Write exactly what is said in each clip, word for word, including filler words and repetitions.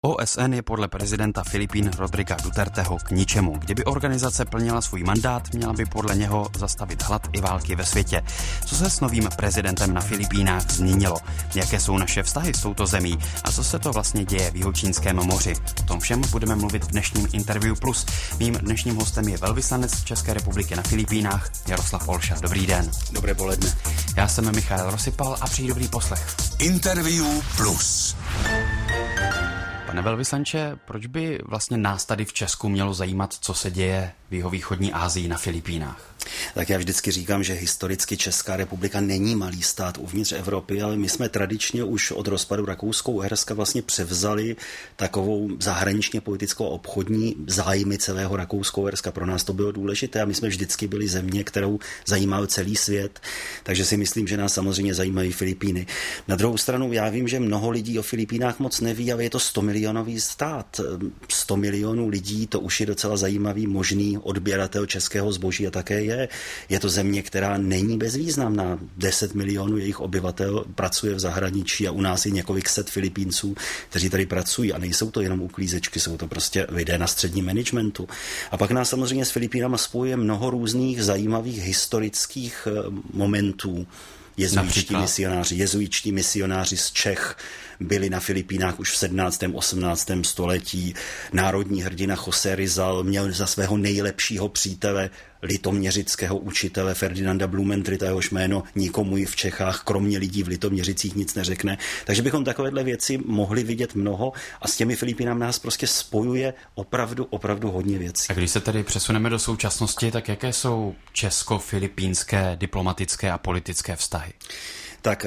O S N je podle prezidenta Filipín Rodriga Duterteho k ničemu. Kdyby organizace plnila svůj mandát, měla by podle něho zastavit hlad i války ve světě. Co se s novým prezidentem na Filipínách změnilo? Jaké jsou naše vztahy s touto zemí? A co se to vlastně děje v Jihočínském moři? O tom všem budeme mluvit v dnešním Interview Plus. Mým dnešním hostem je velvyslanec České republiky na Filipínách Jaroslav Olša. Dobrý den. Dobré poledne. Já jsem Michal Rosypal a přeji dobrý poslech. Interview Plus. Pane velvyslanče, proč by vlastně nás tady v Česku mělo zajímat, co se děje v jihovýchodní Asii na Filipínách? Tak já vždycky říkám, že historicky Česká republika není malý stát uvnitř Evropy, ale my jsme tradičně už od rozpadu Rakousko-Uherska vlastně převzali takovou zahraničně politickou obchodní zájmy celého Rakousko-Uherska. Pro nás to bylo důležité a my jsme vždycky byli země, kterou zajímal celý svět, takže si myslím, že nás samozřejmě zajímají Filipíny. Na druhou stranu já vím, že mnoho lidí o Filipínách moc neví, ale je to sto milionový stát. sto milionů lidí, to už je docela zajímavý možný odběratel českého zboží a také je. Je to země, která není bezvýznamná. deset milionů jejich obyvatel pracuje v zahraničí a u nás je několik set Filipínců, kteří tady pracují a nejsou to jenom uklízečky, jsou to prostě lidé na středním managementu. A pak nás samozřejmě s Filipínama spojuje mnoho různých zajímavých historických momentů. Jezuitští misionáři, jezuitští misionáři z Čech byli na Filipínách už v sedmnáctém osmnáctém století. Národní hrdina José Rizal měl za svého nejlepšího přítele litoměřického učitele Ferdinanda Blumentritta, jehož jméno nikomu i v Čechách, kromě lidí v Litoměřicích, nic neřekne. Takže bychom takovéhle věci mohli vidět mnoho a s těmi Filipínami nás prostě spojuje opravdu, opravdu hodně věcí. A když se tedy přesuneme do současnosti, tak jaké jsou česko-filipínské diplomatické a politické vztahy? Tak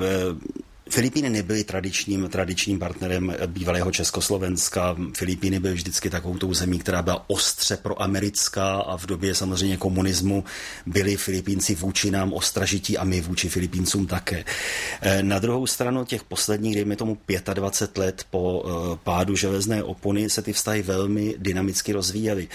Filipíny nebyly tradičním, tradičním partnerem bývalého Československa. Filipíny byly vždycky takovou tou zemí, která byla ostře proamerická a v době samozřejmě komunismu byli Filipínci vůči nám ostražití a my vůči Filipíncům také. Na druhou stranu těch posledních, dejme tomu dvacet pět let po pádu železné opony se ty vztahy velmi dynamicky rozvíjely.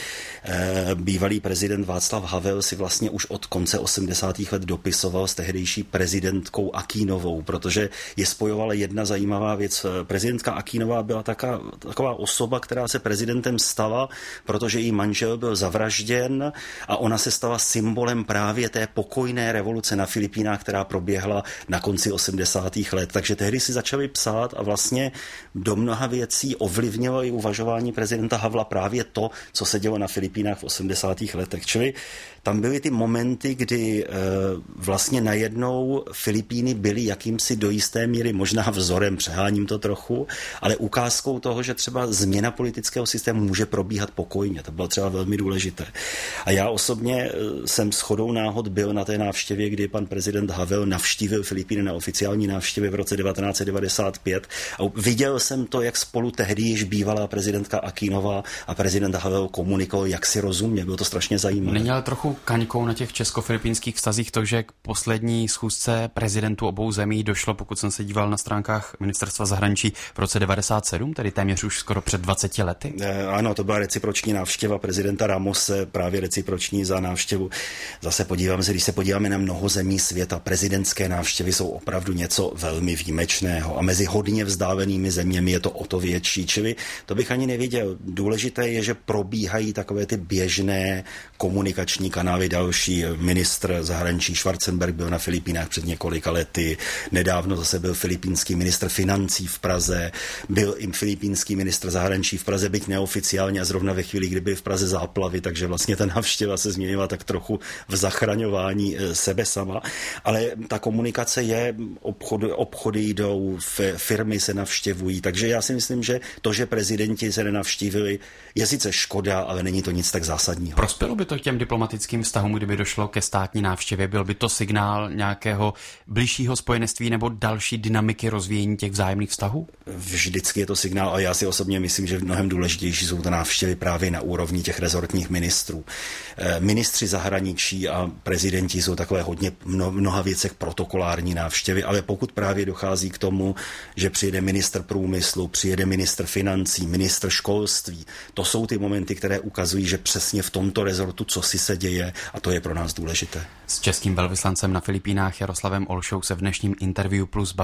Bývalý prezident Václav Havel si vlastně už od konce osmdesátých let dopisoval s tehdejší prezidentkou Aquínovou, protože je spojovala jedna zajímavá věc. Prezidentka Aquínová byla taká, taková osoba, která se prezidentem stala, protože její manžel byl zavražděn a ona se stala symbolem právě té pokojné revoluce na Filipínách, která proběhla na konci osmdesátých let. Takže tehdy si začali psát a vlastně do mnoha věcí ovlivnilo i uvažování prezidenta Havla právě to, co se dělo na Filipínách v osmdesátých letech. Čili tam byly ty momenty, kdy e, vlastně najednou Filipíny byly jakýmsi do jisté míry možná vzorem, přeháním to trochu, ale ukázkou toho, že třeba změna politického systému může probíhat pokojně. To bylo třeba velmi důležité. A já osobně jsem shodou náhod byl na té návštěvě, kdy pan prezident Havel navštívil Filipíny na oficiální návštěvě v roce devatenáct set devadesát pět a viděl jsem to, jak spolu tehdy již bývalá prezidentka Aquínová a prezident Havel komunikovali, jak si rozumě. Bylo to strašně zajímavé. Není ale trochu kaňkou na těch česko-filipínských vztazích to, že k poslední schůzce prezidentů obou zemí došlo, pokud jsem se díval na stránkách ministerstva zahraničí, v roce devadesát sedm, tedy téměř už skoro před dvaceti lety? E, ano, to byla reciproční návštěva prezidenta Ramose, právě reciproční za návštěvu. Zase podíváme se, když se podíváme na mnoho zemí světa, prezidentské návštěvy jsou opravdu něco velmi výjimečného a mezi hodně vzdálenými zeměmi je to o to větší, čili to bych ani neviděl. Důležité je, že probíhají takové ty běžné komunikační kanály. Další ministr zahraničí Schwarzenberg byl na Filipínách před několika lety, nedávno zase byl filipínský ministr financí v Praze, byl i filipínský ministr zahraničí v Praze, byť neoficiálně a zrovna ve chvíli, kdy byly v Praze záplavy, takže vlastně ta návštěva se změnila tak trochu v zachraňování sebe sama, ale ta komunikace je, obchody, obchody jdou, firmy se navštěvují, takže já si myslím, že to, že prezidenti se nenavštívili, je sice škoda, ale není to nic tak zásadního. Prospělo by to těm diplomatickým vztahům, kdyby došlo ke státní návštěvě? Byl by to signál nějakého bližšího spojenectví nebo další dynamiky rozvíjení těch vzájemných vztahů? Vždycky je to signál a já si osobně myslím, že mnohem důležitější jsou to návštěvy právě na úrovni těch rezortních ministrů. Ministři zahraničí a prezidenti jsou takové hodně v mnoha věcech protokolární návštěvy, ale pokud právě dochází k tomu, že přijede ministr průmyslu, přijede ministr financí, ministr školství, to jsou ty momenty, které ukazují, že přesně v tomto rezortu co si se děje a to je pro nás důležité. S českým velvyslancem na Filipínách Jaroslavem Olšou se v dnešním Interview Plus baví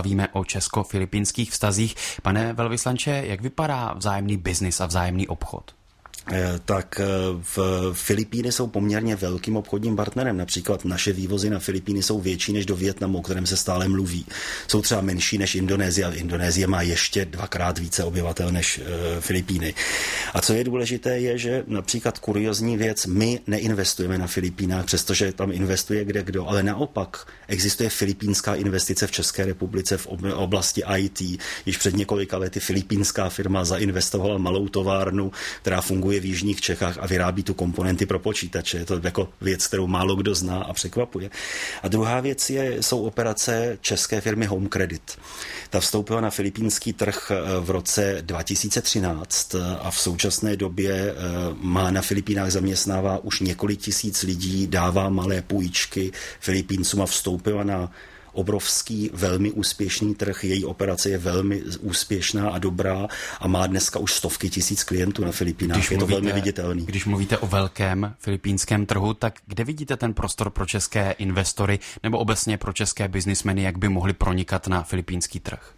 bavíme o česko-filipínských vztazích. Pane velvyslanče, jak vypadá vzájemný biznis a vzájemný obchod? Tak v Filipíny jsou poměrně velkým obchodním partnerem. Například naše vývozy na Filipíny jsou větší než do Vietnamu, o kterém se stále mluví. Jsou třeba menší než Indonésie, ale Indonésie má ještě dvakrát více obyvatel než Filipíny. A co je důležité, je, že například kuriozní věc, my neinvestujeme na Filipínách, přestože tam investuje kde kdo, ale naopak existuje filipínská investice v České republice v oblasti í té. Již před několika lety filipínská firma zainvestovala malou továrnu, která funguje v jižních Čechách a vyrábí tu komponenty pro počítače. Je to jako věc, kterou málo kdo zná a překvapuje. A druhá věc je, jsou operace české firmy Home Credit. Ta vstoupila na filipínský trh v roce dva tisíce třináct a v současné době má na Filipínách zaměstnává už několik tisíc lidí, dává malé půjčky Filipíncům a vstoupila na obrovský, velmi úspěšný trh. Její operace je velmi úspěšná a dobrá a má dneska už stovky tisíc klientů na Filipínách. Když je to mluvíte, velmi viditelný. Když mluvíte o velkém filipínském trhu, tak kde vidíte ten prostor pro české investory nebo obecně pro české biznismeny, jak by mohli pronikat na filipínský trh?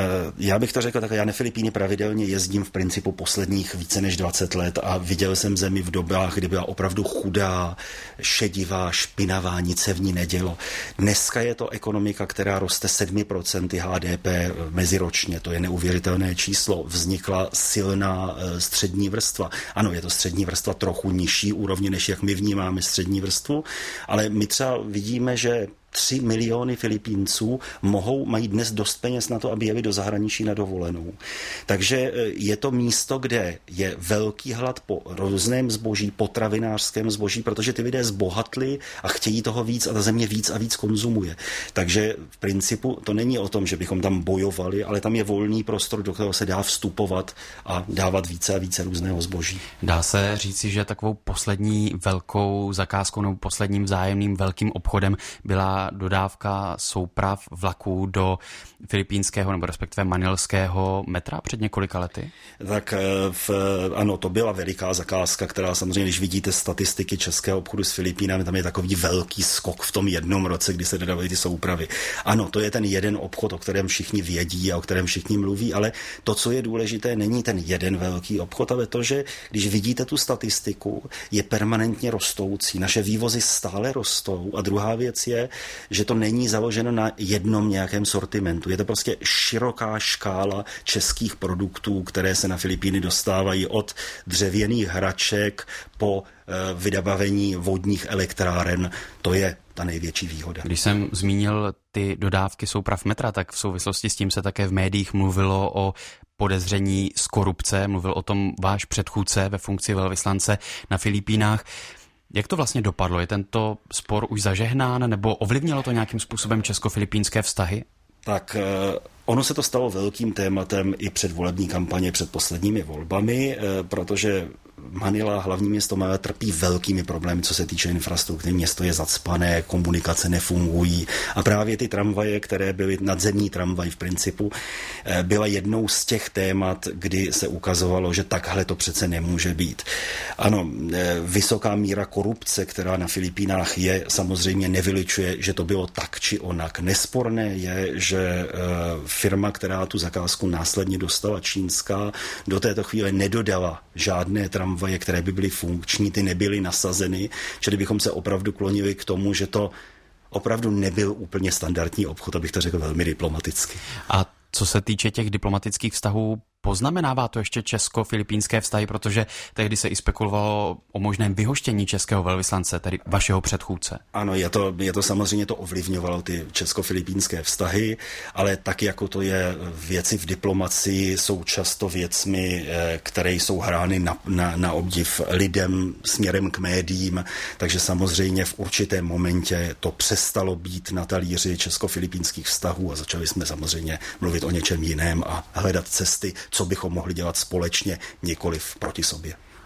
Já bych to řekl tak, já na Filipíny pravidelně jezdím v principu posledních více než dvacet let a viděl jsem zemi v dobách, kdy byla opravdu chudá, šedivá, špinavá, nic se v ní nedělo. Dneska je to ekonomika, která roste sedm procent H D P meziročně, to je neuvěřitelné číslo. Vznikla silná střední vrstva. Ano, je to střední vrstva trochu nižší úrovně, než jak my vnímáme střední vrstvu, ale my třeba vidíme, že tři miliony Filipínců mohou, mají dnes dost peněz na to, aby jeli do zahraničí na dovolenou. Takže je to místo, kde je velký hlad po různém zboží, potravinářském zboží, protože ty lidé zbohatli a chtějí toho víc a ta země víc a víc konzumuje. Takže v principu to není o tom, že bychom tam bojovali, ale tam je volný prostor, do kterého se dá vstupovat a dávat více a více různého zboží. Dá se říci, že takovou poslední velkou zakázkou nebo posledním vzájemným velkým obchodem byla dodávka souprav vlaků do filipínského nebo respektive manilského metra před několika lety? Tak v, ano, to byla veliká zakázka, která samozřejmě, když vidíte statistiky českého obchodu s Filipínami, tam je takový velký skok v tom jednom roce, kdy se dodávají ty soupravy. Ano, to je ten jeden obchod, o kterém všichni vědí a o kterém všichni mluví, ale to, co je důležité, není ten jeden velký obchod, ale to, že když vidíte tu statistiku, je permanentně rostoucí. Naše vývozy stále rostou a druhá věc je, že to není založeno na jednom nějakém sortimentu. Je to prostě široká škála českých produktů, které se na Filipíny dostávají od dřevěných hraček po e, vybavení vodních elektráren. To je ta největší výhoda. Když jsem zmínil ty dodávky souprav metra, tak v souvislosti s tím se také v médiích mluvilo o podezření z korupce. Mluvil o tom váš předchůdce ve funkci velvyslance na Filipínách. Jak to vlastně dopadlo? Je tento spor už zažehnán, nebo ovlivnilo to nějakým způsobem česko-filipínské vztahy? Tak ono se to stalo velkým tématem i před volební kampaně, před posledními volbami, protože Manila, hlavní město Manila, trpí velkými problémy, co se týče infrastruktury. Město je zacpané, komunikace nefungují a právě ty tramvaje, které byly nadzemní tramvaj v principu, byla jednou z těch témat, kdy se ukazovalo, že takhle to přece nemůže být. Ano, vysoká míra korupce, která na Filipínách je, samozřejmě nevylučuje, že to bylo tak či onak. Nesporné je, že firma, která tu zakázku následně dostala, čínská, do této chvíle nedodala žádné tramvaje, které by byly funkční, ty nebyly nasazeny, čili bychom se opravdu klonili k tomu, že to opravdu nebyl úplně standardní obchod, abych to řekl velmi diplomaticky. A co se týče těch diplomatických vztahů, poznamenává to ještě česko-filipínské vztahy, protože tehdy se i spekulovalo o možném vyhoštění českého velvyslance, tedy vašeho předchůdce. Ano, je to, je to samozřejmě to ovlivňovalo ty česko-filipínské vztahy, ale tak jako to je věci v diplomacii, jsou často věcmi, které jsou hrány na, na, na obdiv lidem směrem k médiím, takže samozřejmě v určitém momentě to přestalo být na talíři česko-filipínských vztahů a začali jsme samozřejmě mluvit o něčem jiném a hledat cesty, co bychom mohli dělat společně, nikoliv proti sobě.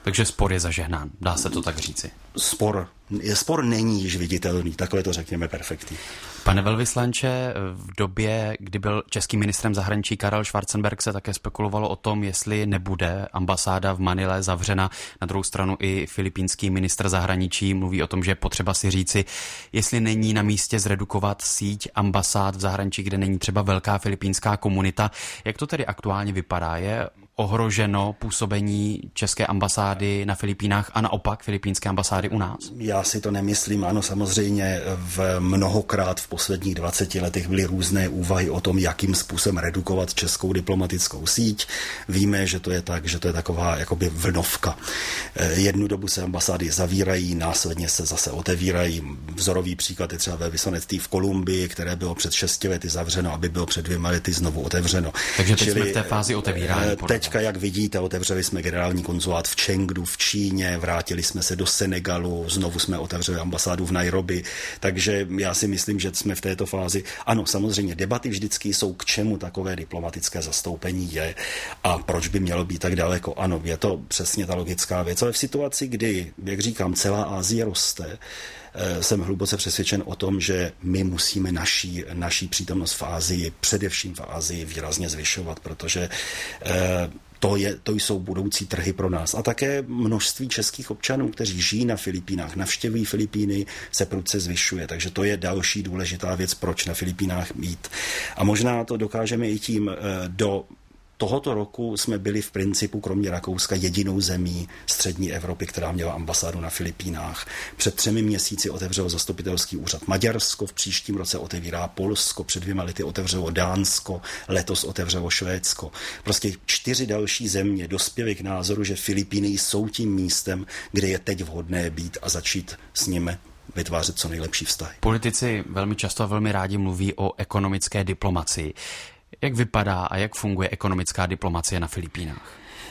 Takže spor je zažehnán, dá se to tak říci. Spor, spor není již viditelný, takhle to řekněme perfektně. Pane velvyslanče, v době, kdy byl českým ministrem zahraničí Karel Schwarzenberg, se také spekulovalo o tom, jestli nebude ambasáda v Manile zavřena. Na druhou stranu i filipínský ministr zahraničí mluví o tom, že je potřeba si říci, jestli není na místě zredukovat síť ambasád v zahraničí, kde není třeba velká filipínská komunita. Jak to tedy aktuálně vypadá? Je ohroženo působení české ambasády na Filipínách a naopak filipínské ambasády u nás? Já si to nemyslím, ano, samozřejmě v mnohokrát v posledních dvaceti letech byly různé úvahy o tom, jakým způsobem redukovat českou diplomatickou síť. Víme, že to je tak, že to je taková jakoby vlnovka. Jednu dobu se ambasády zavírají, následně se zase otevírají. Vzorový příklad je třeba velvyslanectví v Kolumbii, které bylo před šesti lety zavřeno, aby bylo před dvěma lety znovu otevřeno. Takže teď Čili, jsme v té fázi otevírání. Teďka, jak vidíte, otevřeli jsme generální konzulát v Chengdu v Číně, vrátili jsme se do Senegalu, znovu jsme otevřeli ambasádu v Nairobi, takže já si myslím, že jsme v této fázi. Ano, samozřejmě debaty vždycky jsou, k čemu takové diplomatické zastoupení je a proč by mělo být tak daleko. Ano, je to přesně ta logická věc, ale v situaci, kdy, jak říkám, celá Asie roste, jsem hluboce přesvědčen o tom, že my musíme naší, naší přítomnost v Asii, především v Asii, výrazně zvyšovat, protože eh, To, je, to jsou budoucí trhy pro nás. A také množství českých občanů, kteří žijí na Filipínách, navštěvují Filipíny, se prudce zvyšuje. Takže to je další důležitá věc, proč na Filipínách mít. A možná to dokážeme i tím do tohoto roku jsme byli v principu, kromě Rakouska, jedinou zemí střední Evropy, která měla ambasádu na Filipínách. Před třemi měsíci otevřelo zastupitelský úřad Maďarsko, v příštím roce otevírá Polsko, před dvěma lety otevřelo Dánsko, letos otevřelo Švédsko. Prostě čtyři další země dospěly k názoru, že Filipíny jsou tím místem, kde je teď vhodné být a začít s nimi vytvářet co nejlepší vztahy. Politici velmi často a velmi rádi mluví o ekonomické diplomacii. Jak vypadá a jak funguje ekonomická diplomacie na Filipínách?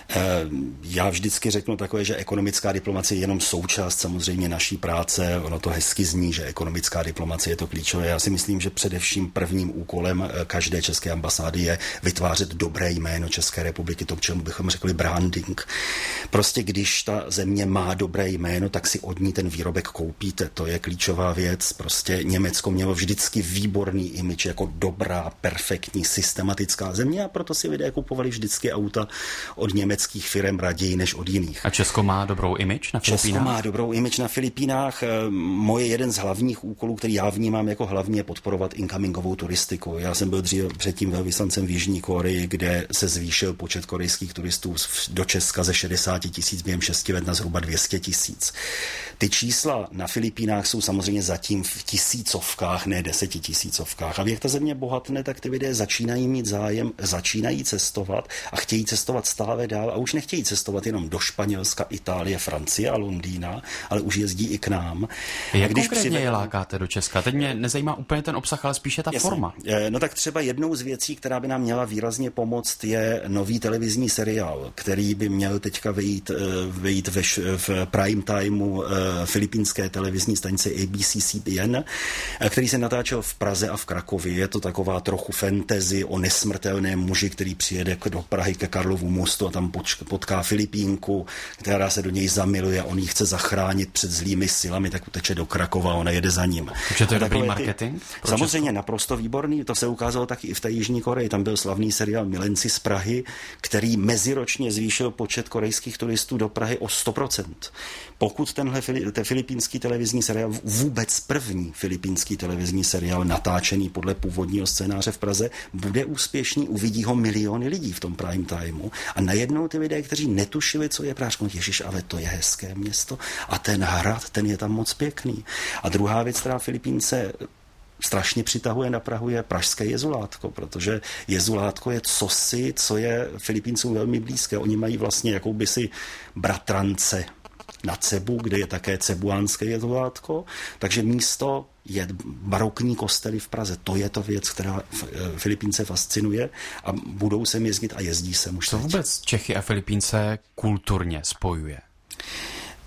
Já vždycky řeknu takové, že ekonomická diplomacie je jenom součást samozřejmě naší práce. Ono to hezky zní, že ekonomická diplomacie je to klíčové. Já si myslím, že především prvním úkolem každé české ambasády je vytvářet dobré jméno České republiky, to, k čemu bychom řekli branding. Prostě když ta země má dobré jméno, tak si od ní ten výrobek koupíte. To je klíčová věc. Prostě Německo mělo vždycky výborný image jako dobrá, perfektní, systematická země a proto si lidé kupovali vždycky auta od Německa německých firem raději než od jiných. A Česko má dobrou image na Filipínách? Česko má dobrou image na Filipínách. Moje jeden z hlavních úkolů, který já vnímám jako hlavně, je podporovat incomingovou turistiku. Já jsem byl dřív předtím velvyslancem v Jižní Koreji, kde se zvýšil počet korejských turistů do Česka ze šedesáti tisíc během šesti let na zhruba dvě stě tisíc. Ty čísla na Filipínách jsou samozřejmě zatím v tisícovkách, ne desetitisícovkách. A jak ta země bohatne, tak ty lidé začínají mít zájem, začínají cestovat a chtějí cestovat stále dál a už nechtějí cestovat jenom do Španělska, Itálie, Francie a Londýna, ale už jezdí i k nám. Jak když konkrétně přived... je lákáte do Česka? Teď mě nezajímá úplně ten obsah, ale spíše ta Jasně. forma. No tak třeba jednou z věcí, která by nám měla výrazně pomoct, je nový televizní seriál, který by měl teďka vyjít, vyjít ve, v prime timeu filipínské televizní stanice A B C C B N, který se natáčel v Praze a v Krakově. Je to taková trochu fantasy o nesmrtelném muži, který přijede do Prahy ke Karlovu mostu a tam potká Filipínku, která se do něj zamiluje, on ji chce zachránit před zlými silami, tak uteče do Krakova a ona jede za ním. Takže to je dobrý marketing? Ty, samozřejmě Česko? Naprosto výborný, to se ukázalo taky i v té Jižní Koreji. Tam byl slavný seriál Milenci z Prahy, který meziročně zvýšil počet korejských turistů do Prahy o sto procent. Pokud tenhle ten filipínský televizní seriál, vůbec první filipínský televizní seriál natáčený podle původního scénáře v Praze, bude úspěšný, uvidí ho miliony lidí v tom prime timeu a najednou ty lidé, kteří netušili, co je Praha, ježiš, ale to je hezké město a ten hrad, ten je tam moc pěkný. A druhá věc, která Filipínce strašně přitahuje na Prahu, je pražské jezulátko, protože jezulátko je cosi, co je Filipíncům velmi blízké. Oni mají vlastně jakouby si bratrance na Cebu, kde je také cebuánské jezulátko, takže místo je barokní kostely v Praze. To je to věc, která Filipínce fascinuje a budou sem jezdit a jezdí sem už Co teď. vůbec Čechy a Filipínce kulturně spojuje?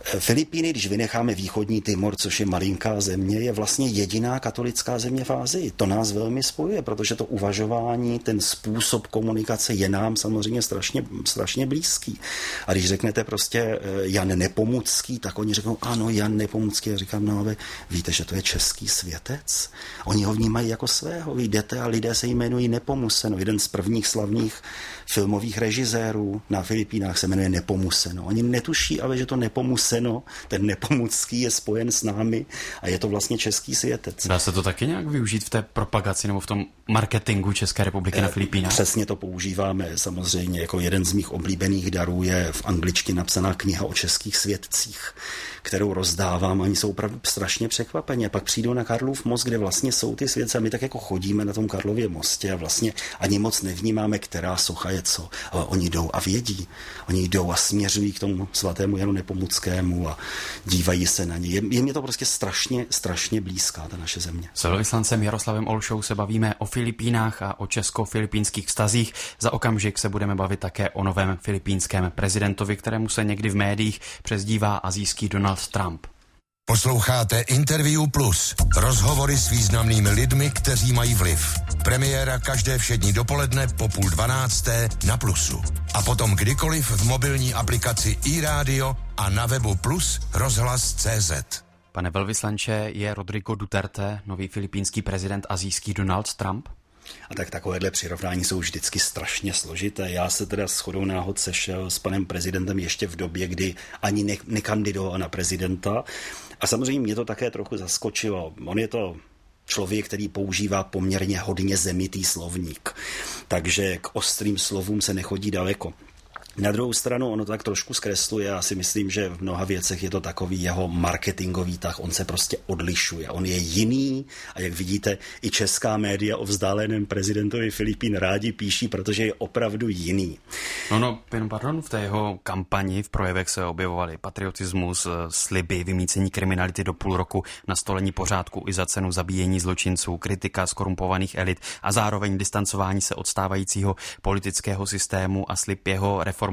Filipíny, když vynecháme východní Timor, což je malinká země, je vlastně jediná katolická země v Asii. To nás velmi spojuje, protože to uvažování, ten způsob komunikace je nám samozřejmě strašně, strašně blízký. A když řeknete prostě Jan Nepomucký, tak oni řeknou, ano, Jan Nepomucký. Já říkám, no ale víte, že to je český světec? Oni ho vnímají jako svého. Vy jdete a lidé se jmenují Nepomuceno. Jeden z prvních slavných filmových režisérů na Filipínách se jmenuje Nepomuceno. Oni netuší, ale že to Nepomuceno, ten Nepomucký je spojen s námi a je to vlastně český světec. Dá se to taky nějak využít v té propagaci nebo v tom marketingu České republiky na Filipínách? Přesně to používáme samozřejmě. Jako jeden z mých oblíbených darů je v angličtině napsaná kniha o českých světcích, kterou rozdávám. Oni jsou opravdu strašně překvapení. A pak přijdou na Karlův most, kde vlastně jsou ty světce a my tak jako chodíme na tom Karlově mostě a vlastně ani moc nevnímáme, která socha je co. Ale oni jdou a vědí. Oni jdou a směřují k tomu svatému Janu Nepomuckému a dívají se na ně. Je, je mě to prostě strašně, strašně blízká ta naše země. S velvyslancem Jaroslavem Olšou se bavíme o Filipínách a o česko-filipínských vztazích. Za okamžik se budeme bavit také o novém filipínském prezidentovi, kterému se někdy v médiích přezdívá asijský Donald Trump. Posloucháte Interview Plus. Rozhovory s významnými lidmi, kteří mají vliv. Premiéra každé všední dopoledne po půl dvanácté na Plusu. A potom kdykoliv v mobilní aplikaci iRádio a na webu Plus rozhlas tečka cé zet. Pane velvyslanče, je Rodrigo Duterte nový filipínský prezident asijský Donald Trump? A tak takovéhle přirovnání jsou vždycky strašně složité. Já se teda shodou náhod sešel s panem prezidentem ještě v době, kdy ani ne- nekandidoval na prezidenta. A samozřejmě mě to také trochu zaskočilo. On je to člověk, který používá poměrně hodně zemitý slovník. Takže k ostrým slovům se nechodí daleko. Na druhou stranu ono to tak trošku zkresluje. Já si myslím, že v mnoha věcech je to takový jeho marketingový tah. On se prostě odlišuje. On je jiný a jak vidíte, i česká média o vzdáleném prezidentovi Filipín rádi píší, protože je opravdu jiný. No, no, pardon, v té jeho kampani v projevech se objevovaly patriotismus, sliby, vymýcení kriminality do půl roku, nastolení pořádku i za cenu zabíjení zločinců, kritika skorumpovaných elit a zároveň distancování se od stávajícího politického systému a slib jeho reformování.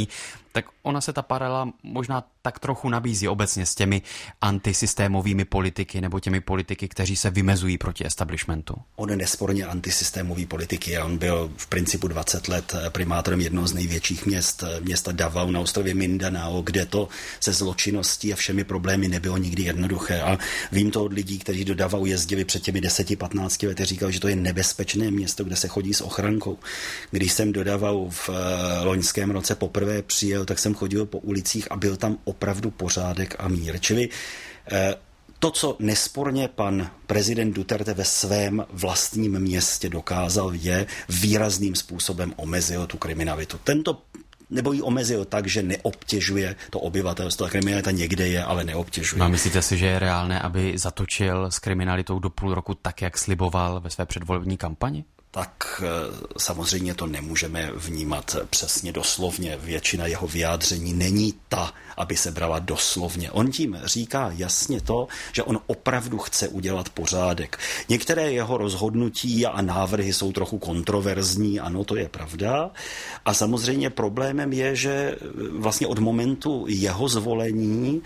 Tak ona se ta paralela možná tak trochu nabízí obecně s těmi antisystémovými politiky nebo těmi politiky, kteří se vymezují proti establishmentu. On je nesporně antisystémový politiky a on byl v principu dvacet let primátorem jednoho z největších měst, města Davao na ostrově Mindanao, kde to se zločinností a všemi problémy nebylo nikdy jednoduché. A vím to od lidí, kteří do Davao jezdili před těmi deseti patnácti lety, říkali, že to je nebezpečné město, kde se chodí s ochrankou. Když jsem do Davao v loňském roce poprvé přijel, tak jsem chodil po ulicích a byl tam opravdu pořádek a mír. Čili eh, to, co nesporně pan prezident Duterte ve svém vlastním městě dokázal, je výrazným způsobem omezil tu kriminalitu. Tento nebo ji omezil tak, že neobtěžuje to obyvatelstvo. Ta kriminalita někde je, ale neobtěžuje. No a myslíte si, že je reálné, aby zatočil s kriminalitou do půl roku tak, jak sliboval ve své předvolební kampani? Tak samozřejmě to nemůžeme vnímat přesně doslovně. Většina jeho vyjádření není ta, aby se brala doslovně. On tím říká jasně to, že on opravdu chce udělat pořádek. Některé jeho rozhodnutí a návrhy jsou trochu kontroverzní, ano, to je pravda. A samozřejmě problémem je, že vlastně od momentu jeho zvolení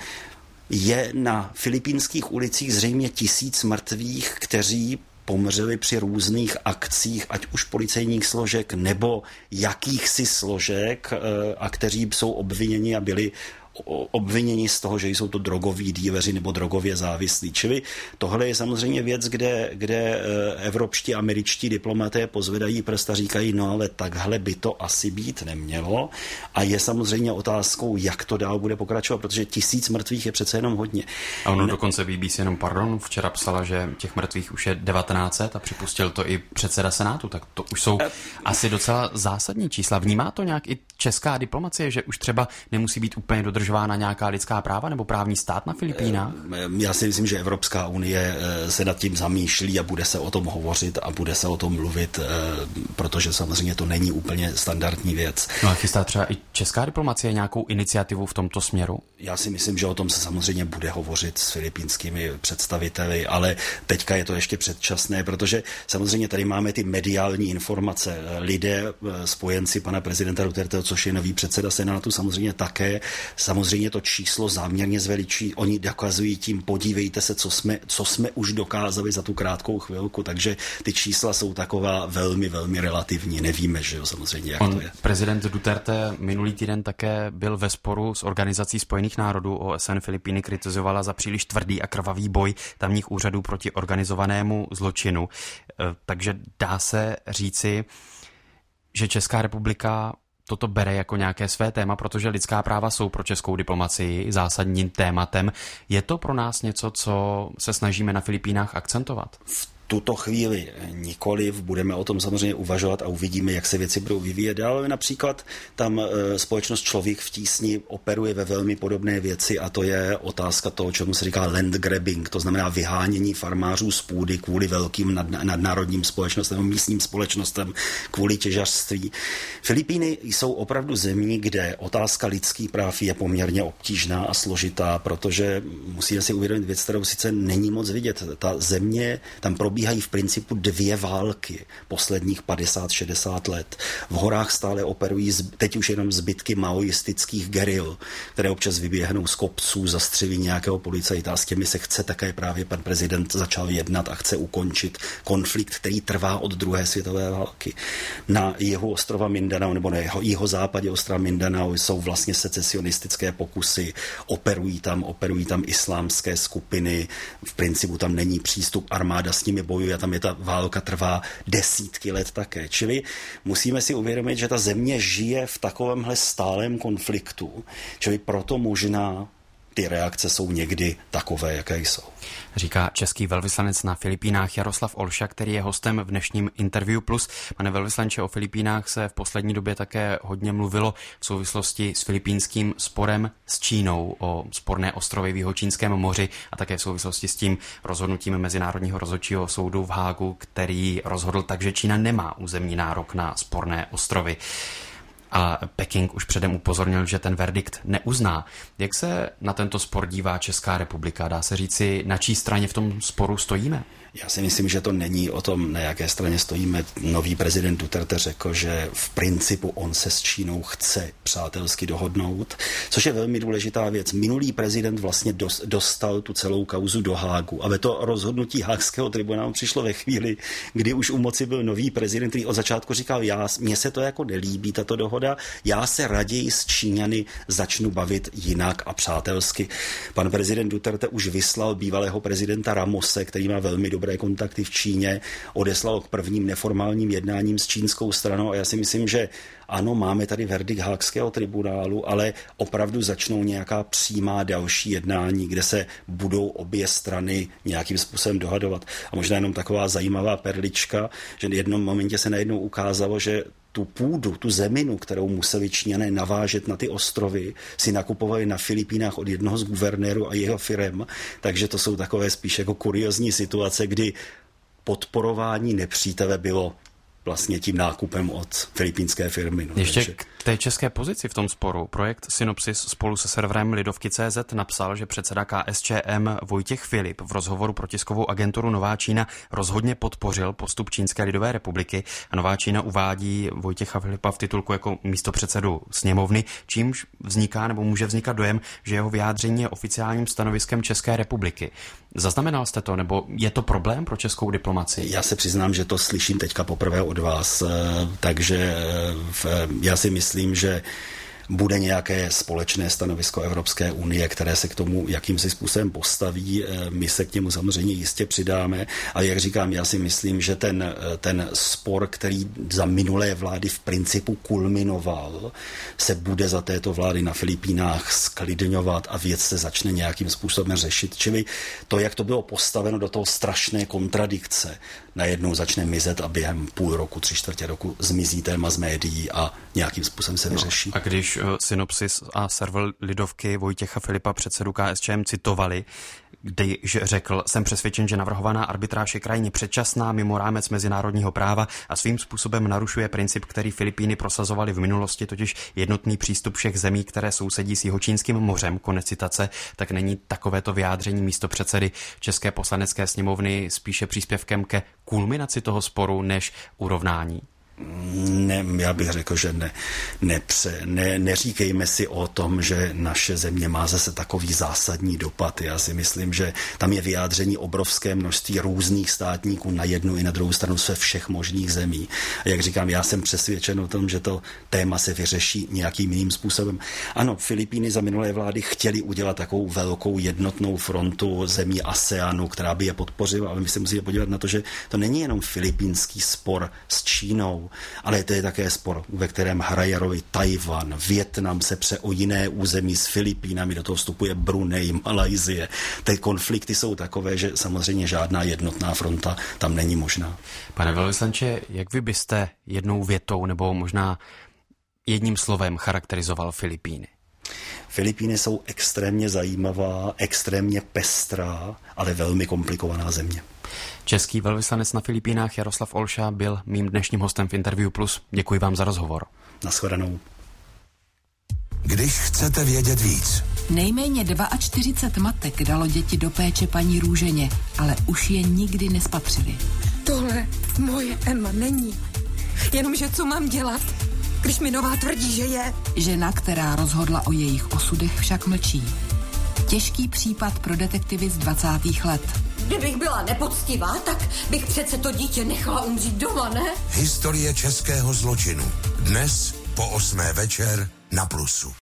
je na filipínských ulicích zřejmě tisíc mrtvých, kteří pomřeli při různých akcích, ať už policejních složek nebo jakýchsi složek, a kteří jsou obviněni a byli obviněni z toho, že jsou to drogoví díleři nebo drogově závislí. Čili tohle je samozřejmě věc, kde, kde evropští, američtí diplomaté pozvedají prst a říkají, no ale takhle by to asi být nemělo. A je samozřejmě otázkou, jak to dál bude pokračovat, protože tisíc mrtvých je přece jenom hodně. A ono ne... dokonce B B C jenom, pardon, včera psala, že těch mrtvých už je devatenáct set a připustil to i předseda Senátu, tak to už jsou asi docela zásadní čísla. Vnímá to nějak i česká diplomacie, že už třeba nemusí být úplně dodržována nějaká lidská práva nebo právní stát na Filipínách? Já si myslím, že Evropská unie se nad tím zamýšlí a bude se o tom hovořit a bude se o tom mluvit, protože samozřejmě to není úplně standardní věc. No a chystá třeba i česká diplomacie nějakou iniciativu v tomto směru? Já si myslím, že o tom se samozřejmě bude hovořit s filipínskými představiteli, ale teďka je to ještě předčasné, protože samozřejmě tady máme ty mediální informace. Lidé, spojenci pana prezidenta Duterteho, což je nový předseda Senátu, samozřejmě také samozřejmě to číslo záměrně zveličí. Oni dokazují tím, podívejte se, co jsme, co jsme už dokázali za tu krátkou chvilku, takže ty čísla jsou taková velmi, velmi relativní. Nevíme, že jo, samozřejmě, jak On, to je. Prezident Duterte minulý týden také byl ve sporu s Organizací spojených národů. O S N Filipíny kritizovala za příliš tvrdý a krvavý boj tamních úřadů proti organizovanému zločinu. Takže dá se říci, že Česká republika toto bere jako nějaké své téma, protože lidská práva jsou pro českou diplomacii zásadním tématem. Je to pro nás něco, co se snažíme na Filipínách akcentovat? V tuto chvíli nikoliv, budeme o tom samozřejmě uvažovat a uvidíme, jak se věci budou vyvíjet dál. Například tam e, společnost Člověk v tísni operuje ve velmi podobné věci a to je otázka toho, čemu se říká land grabbing, to znamená vyhánění farmářů z půdy kvůli velkým nad, nadnárodním společnostem, místním společnostem, kvůli těžařství. Filipíny jsou opravdu zemí, kde otázka lidských práv je poměrně obtížná a složitá, protože musíme si uvědomit věc, kterou sice není moc vidět. Ta země, tam probíhá v principu dvě války posledních padesát šedesát let. V horách stále operují teď už jenom zbytky maoistických geril, které občas vyběhnou z kopců, zastřelí nějakého policajta a s těmi se chce také právě pan prezident začal jednat a chce ukončit konflikt, který trvá od druhé světové války. Na jihu ostrova Mindanao nebo na jeho, jeho západě ostrova Mindanao jsou vlastně secesionistické pokusy, operují tam, operují tam islámské skupiny, v principu tam není přístup, armáda s nimi bojuje a tam je ta válka trvá desítky let také. Čili musíme si uvědomit, že ta země žije v takovémhle stálem konfliktu, čili proto možná ty reakce jsou někdy takové, jaké jsou. Říká český velvyslanec na Filipínách Jaroslav Olša, který je hostem v dnešním Interview Plus. Pane velvyslanče, o Filipínách se v poslední době také hodně mluvilo v souvislosti s filipínským sporem s Čínou o sporné ostrovy v Jihočínském moři a také v souvislosti s tím rozhodnutím Mezinárodního rozhodčího soudu v Hágu, který rozhodl tak, že Čína nemá územní nárok na sporné ostrovy. A Peking už předem upozornil, že ten verdikt neuzná. Jak se na tento spor dívá Česká republika? Dá se říci, na čí straně v tom sporu stojíme? Já si myslím, že to není o tom, na jaké straně stojíme. Nový prezident Duterte řekl, že v principu on se s Čínou chce přátelsky dohodnout, což je velmi důležitá věc. Minulý prezident vlastně dostal tu celou kauzu do Hágu, ale to rozhodnutí Hákského tribunálu přišlo ve chvíli, kdy už u moci byl nový prezident, který od začátku říkal, já, mně se to jako nelíbí, tato dohoda, já se raději s Číňany začnu bavit jinak a přátelsky. Pan prezident Duterte už vyslal bývalého prezidenta Ramose, který má velmi dobrý dobré kontakty v Číně, odeslal k prvním neformálním jednáním s čínskou stranou a já si myslím, že ano, máme tady verdikt Hákského tribunálu, ale opravdu začnou nějaká přímá další jednání, kde se budou obě strany nějakým způsobem dohadovat. A možná jenom taková zajímavá perlička, že v jednom momentě se najednou ukázalo, že tu půdu, tu zeminu, kterou museli Číňané navážet na ty ostrovy, si nakupovali na Filipínách od jednoho z guvernérů a jeho firem, takže to jsou takové spíš jako kuriozní situace, kdy podporování nepřítele bylo vlastně tím nákupem od filipínské firmy. No, Ještě takže... k té české pozici v tom sporu. Projekt Synopsis spolu se serverem Lidovky tečka cé zet napsal, že předseda K S Č M Vojtěch Filip v rozhovoru pro tiskovou agenturu Nová Čína rozhodně podpořil postup Čínské lidové republiky a Nová Čína uvádí Vojtěcha Filipa v titulku jako místopředsedu sněmovny, čímž vzniká nebo může vznikat dojem, že jeho vyjádření je oficiálním stanoviskem České republiky. Zaznamenal jste to, nebo je to problém pro českou diplomacii? Já se přiznám, že to slyším teďka poprvé od vás, takže já si myslím, že bude nějaké společné stanovisko Evropské unie, které se k tomu jakýmsi způsobem postaví. My se k němu samozřejmě jistě přidáme. A jak říkám, já si myslím, že ten, ten spor, který za minulé vlády v principu kulminoval, se bude za této vlády na Filipínách sklidňovat a věc se začne nějakým způsobem řešit. Čili to, jak to bylo postaveno do toho strašné kontradikce, najednou začne mizet a během půl roku, tři čtvrtě roku zmizí téma z médií a nějakým způsobem se vyřeší. No, a když Synopsis a server Lidovky Vojtěcha Filipa, předsedu K S Č M, citovali, když řekl, jsem přesvědčen, že navrhovaná arbitráž je krajně předčasná, mimo rámec mezinárodního práva a svým způsobem narušuje princip, který Filipíny prosazovaly v minulosti, totiž jednotný přístup všech zemí, které sousedí s Jihočínským mořem, konec citace, tak není takovéto vyjádření místopředsedy České poslanecké sněmovny spíše příspěvkem ke kulminaci toho sporu než urovnání? Ne, já bych řekl, že ne, nepře, ne, neříkejme si o tom, že naše země má zase takový zásadní dopad. Já si myslím, že tam je vyjádření obrovské množství různých státníků na jednu i na druhou stranu se všech možných zemí. A jak říkám, já jsem přesvědčen o tom, že to téma se vyřeší nějakým jiným způsobem. Ano, Filipíny za minulé vlády chtěli udělat takovou velkou jednotnou frontu zemí ASEANu, která by je podpořila, ale my se musíme podívat na to, že to není jenom filipínský spor s Čínou, ale to je také spor, ve kterém hraje roli Tajvan, Vietnam se pře o jiné území s Filipínami, do toho vstupuje Brunei, Malajsie. Ty konflikty jsou takové, že samozřejmě žádná jednotná fronta tam není možná. Pane velvyslanče, jak vy byste jednou větou nebo možná jedním slovem charakterizoval Filipíny? Filipíny jsou extrémně zajímavá, extrémně pestrá, ale velmi komplikovaná země. Český velvyslanec na Filipínách Jaroslav Olša byl mým dnešním hostem v Interview Plus. Děkuji vám za rozhovor. Nashledanou. Když chcete vědět víc. Nejméně čtyřicet dva matek dalo děti do péče paní Růženě, ale už je nikdy nespatřili. Tohle moje Emma není. Jenomže co mám dělat, když mi nová tvrdí, že je? Žena, která rozhodla o jejich osudech, však mlčí. Těžký případ pro detektivy z dvacátých let. Kdybych byla nepoctivá, tak bych přece to dítě nechala umřít doma, ne? Historie českého zločinu. Dnes po osmé večer na Plusu.